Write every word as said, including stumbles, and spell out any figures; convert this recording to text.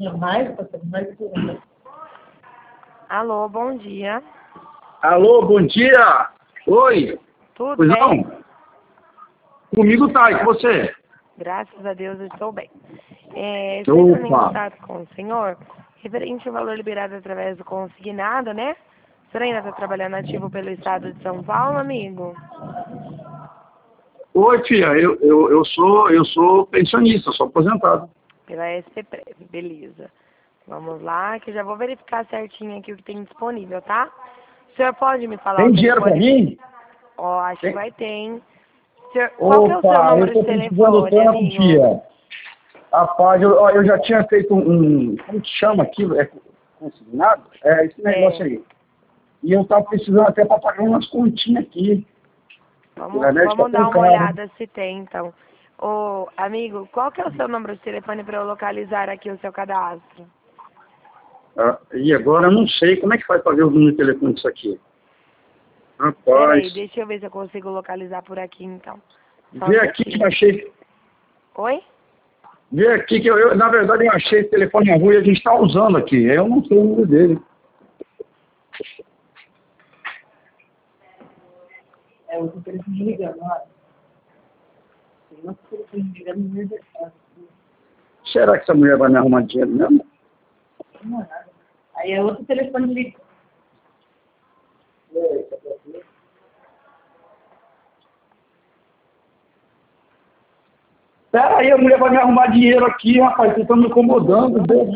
mais, mais Alô, bom dia. Alô, bom dia. Oi. Tudo Pois bem? não? Comigo tá, e com você? Graças a Deus eu estou bem. É, estou entrando em Opa. contato com o senhor, referente ao valor liberado através do consignado, né? O senhor ainda está trabalhando ativo pelo estado de São Paulo, amigo? Oi, tia, eu, eu, eu, sou, eu sou pensionista, sou aposentado. Pela S P Prev, beleza. Vamos lá, que eu já vou verificar certinho aqui o que tem disponível, tá? O senhor pode me falar Tem o dinheiro pra telefone? mim? Ó, acho que Tem. vai ter, hein? Senhor, qual que é o seu Opa, eu número tô de precisando telefone, tanto, amigo? tia. Rapaz, eu, ó, eu já tinha feito um, um- como que chama aquilo? É consignado? É esse negócio É, aí. E eu tava precisando até para pagar umas continhas aqui. A vamos, internet tá vamos dar tão uma cara. olhada se tem, então. Ô, amigo, qual que é o seu número de telefone para eu localizar aqui o seu cadastro? Ah, e agora eu não sei como é que faz para ver o número de telefone disso aqui. Peraí, Rapaz, deixa eu ver se eu consigo localizar por aqui, então. Só um vê aqui que eu minutinho. achei. Oi? Vê aqui que eu, eu, na verdade, eu achei esse telefone na rua e a gente está usando aqui. Eu não sei o número dele. é o telefone ligando, olha. Tem outro telefone ligando no meu telefone. Será que essa mulher vai me arrumar dinheiro mesmo? Não é nada. Aí é outro telefone ligando. Pera aí, a mulher vai me arrumar dinheiro aqui, rapaz. Vocês estão me incomodando.